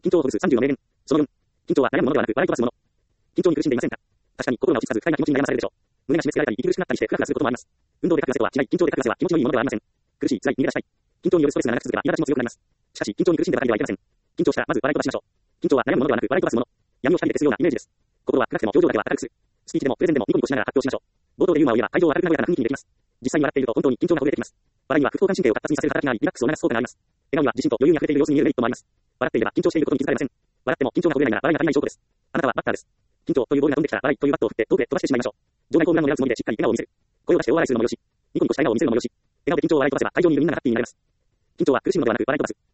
緊張をほぐす30の名言。その4。緊張は悩むものではなく笑い飛ばすもの。緊張に苦しんでいませんか？確かに心が落ち着かず不快な気持ちに悩まされるでしょう。胸が締め付けられたり息苦しくなったりしてフラフラすることもあります。運動でかく汗とは違い、緊張でかく汗は気持ちのいいものではありません。苦しい、辛い、逃げ出したい。緊張によるストレスが長く続けば苛立ちも強くなります。しかし、緊張に苦しんでばかりではいけません。緊張したらまず笑い飛ばしましょう。緊張は悩むものではなく笑い飛ばすもの。闇を光で消すようなイメージです。心は暗くても表情だけは明るくする。スピーチでもプレゼンでもニコニコしながら発表しましょう。冒頭でユーモアを言えば会場を明るく和やかな雰囲気にできます。実際に笑っていると本当に緊張がほぐれてきます。笑いには副交感神経を活発にさせる働きがあり、リラックスを促す効果があります。笑顔には自信と余裕に溢れている様子に見えるメリットもあります。笑っていれば緊張していることに気づかれません。笑っても緊張がほぐれないなら笑いが足りない証拠です。あなたはバッターです。緊張というボールが飛んできたら笑いというバットを振って遠くへ飛ばしてしまいましょう。場内ホームランを狙うつもりでしっかり笑顔を見せる。声を出して大笑いするのもよし、ニコニコした笑顔を見せるのもよし、笑顔で緊張を笑い飛ばせば会場にいるみんながハッピーになれます。緊張は苦しむのではなく笑い飛ばす。